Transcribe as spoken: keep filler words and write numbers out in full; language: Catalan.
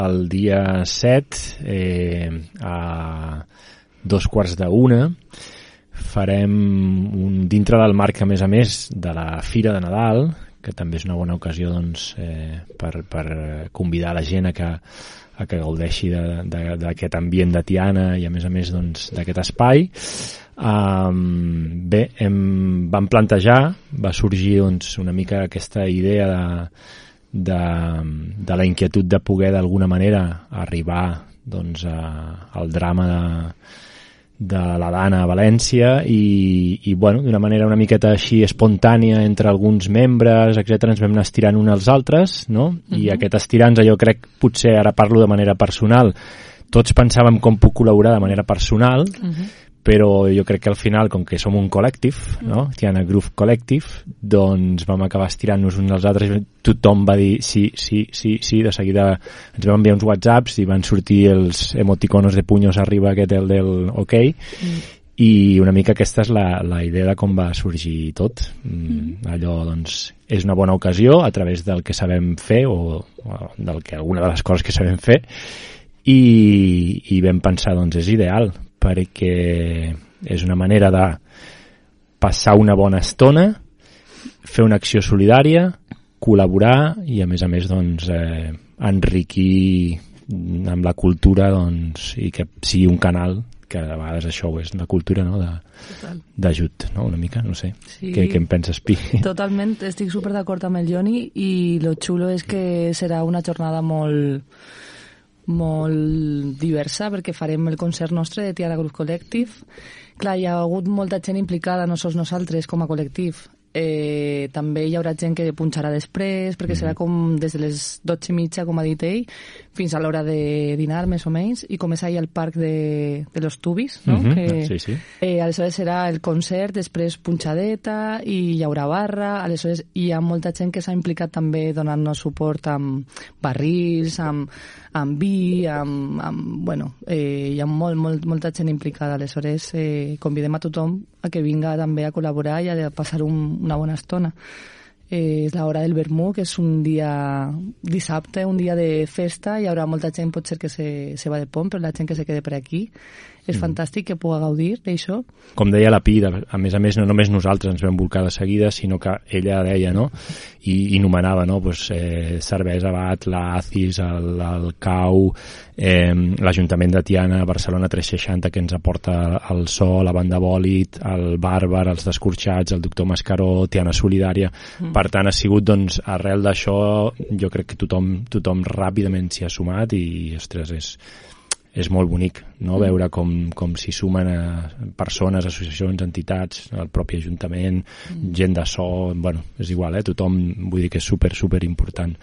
El dia set, eh, a dos quarts d'una, farem un, dintre del marc, a més a més, de la Fira de Nadal, que també és una bona ocasió doncs, eh, per, per convidar la gent a que, a que gaudeixi d'aquest ambient de Tiana i, a més a més, doncs, d'aquest espai. Um, bé, hem, vam plantejar, va sorgir doncs, una mica aquesta idea de De, de la inquietud de poder d'alguna manera arribar doncs, a, al drama de, de la Dana a València i, i bueno, d'una manera una miqueta així espontània entre alguns membres, etcètera, ens vam anar estirant uns als altres, no? Uh-huh. I aquest estirar-nos, jo crec, potser ara parlo de manera personal, tots pensàvem com puc col·laborar de manera personal, uh-huh. però jo crec que al final, com que som un col·lectiu, no? Tiana Groove Collective, doncs vam acabar estirant-nos uns als altres, tothom va dir sí, sí, sí, sí, de seguida ens vam enviar uns whatsapps i van sortir els emoticonos de punyos arriba, aquest el del ok, mm. i una mica aquesta és la, la idea de com va sorgir tot. Mm. Allò, doncs, és una bona ocasió a través del que sabem fer o, o del que alguna de les coses que sabem fer i, i vam pensar, doncs, és ideal perquè és una manera de passar una bona estona, fer una acció solidària, col·laborar i, a més a més, doncs, eh, enriquir amb la cultura, doncs, i que sigui un canal, que a vegades això ho és, la cultura, no?, d'ajut, no?, una mica, no sé. Sí. Què, què en penses, Pi? Totalment, estic super d'acord amb el Joni i lo xulo és que serà una jornada molt molt diversa perquè farem el concert nostre de Tiana Groove Collective. Clar, hi ha hagut molta gent implicada, no sols nosaltres com a col·lectiu. Eh, també hi haurà gent que punxarà després perquè serà com des de les dotze i mitja, com ha dit ell, fins a l'hora de dinar, més o menys, i comença ahir al parc de, de los Tubis, no? Mm-hmm. que, sí, sí. Eh, aleshores serà el concert, després punxadeta i hi haurà barra, aleshores hi ha molta gent que s'ha implicat també donant-nos suport amb barrils, amb, amb vi, amb, amb bueno, eh, hi ha molt, molt, molta gent implicada, aleshores eh, convidem a tothom a que vinga també a col·laborar i a passar un, una bona estona. Eh, és l'hora del vermú, que és un dia dissabte, un dia de festa, hi haurà molta gent, pot ser que se, se va de pont, però la gent que se quede per aquí és mm. fantàstic que pugui gaudir d'això. Com deia la Pi, a més a més no només nosaltres ens vam volcar de seguida, sinó que ella deia, no?, i, i nomenava, no?, pues, eh, Cervesa Bat, la ACIS, el, el CAU, eh, l'Ajuntament de Tiana, Barcelona tres seixanta, que ens aporta el so, la banda Bòlit, el Bàrbar, els Descorxats, el Doctor Mascaró, Tiana Solidària. Mm. Per tant, ha sigut, doncs, arrel d'això, jo crec que tothom, tothom ràpidament s'hi ha sumat i, ostres, és és molt bonic, no?, mm. veure com, com s'hi sumen a persones, associacions, entitats, el propi Ajuntament, mm. gent de so, bueno, és igual, eh? Tothom, vull dir que és super, super important.